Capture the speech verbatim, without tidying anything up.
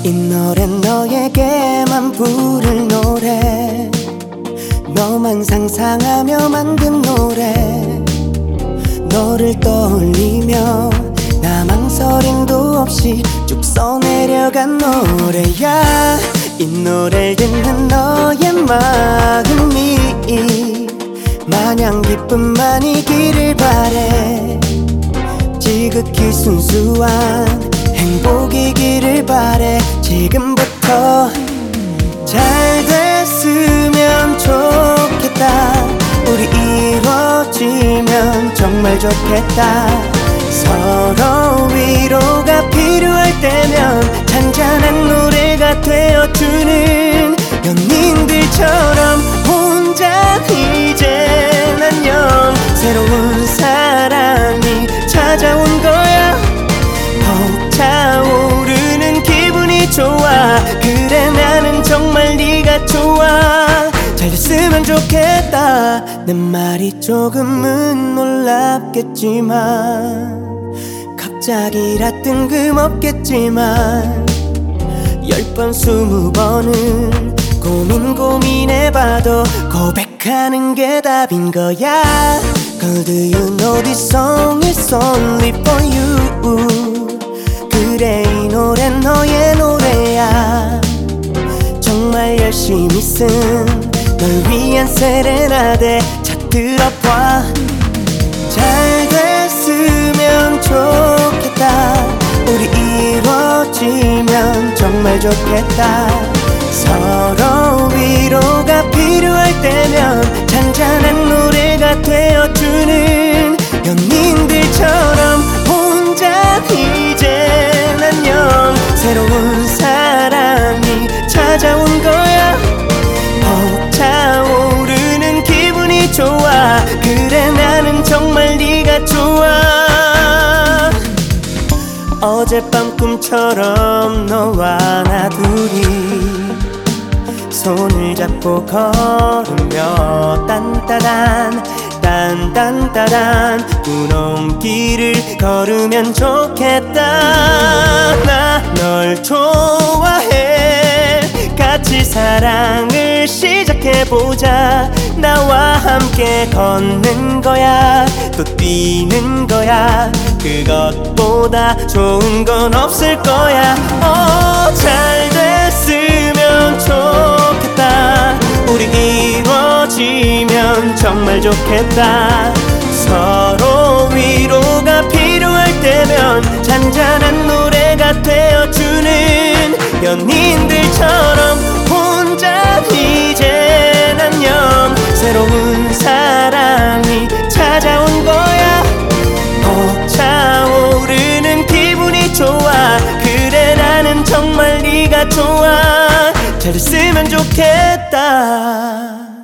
이 노래는 너에게만 부를 노래, 너만 상상하며 만든 노래. 너를 떠올리며 나 망설임도 없이 쭉 써내려간 노래야. 이 노래를 듣는 너의 마음이 마냥 기쁨만이기를 바래. 지극히 순수한 행복이기를 바래. 지금부터 잘 됐으면 좋겠다. 우리 이루어지면 정말 좋겠다. 서로 위로가 필요할 때면 잔잔한 노래가 되어주는 연인들처럼 혼자 이젠 안녕. 새로운 사랑이 찾아온 거야. 벅차오르는 기분이 좋아. 그래 나는 정말 네가 좋아. 잘 됐으면 좋겠다. 내 말이 조금은 놀랍겠지만 갑자기라 뜬금없겠지만 열 번 스무 번은 고민 고민해봐도 고백하는 게 답인 거야. Girl, do you know this song is only for you. 그래 이 노래는 너의 노래야. 정말 열심히 쓴 널 위한 세레나데. 자 들어봐. 잘 됐으면 좋겠다. 우리 이루어지면 정말 좋겠다. 서로 위로가 필요할 때면 잔잔한 노래가 되어주는 연인들처럼 혼자 이젠 안녕. 새로운 사랑이 찾아온 거야. 벅차오르는 기분이 좋아. 그래 나는 정말 네가 좋아. 어젯밤 꿈처럼 너와 나 둘이 손을 잡고 걸으며 딴따단 딴딴따단 무너운 길을 걸으면 좋겠다. 나 널 좋아해. 같이 사랑을 시작해보자. 나와 함께 걷는 거야. 또 뛰는 거야. 그것보다 좋은 건 없을 거야. 어, 잘 됐으면 좋겠다. 우리 이루어지면 정말 좋겠다. 서로 위로가 필요할 때면 잔잔한 노래가 되어주는 연인들처럼 혼자 이젠 안녕. 새로운 사랑이 찾아온 거야. 벅차오르는 기분이 좋아. 그래 나는 정말 네가 좋아. 잘 됐으면 좋겠다.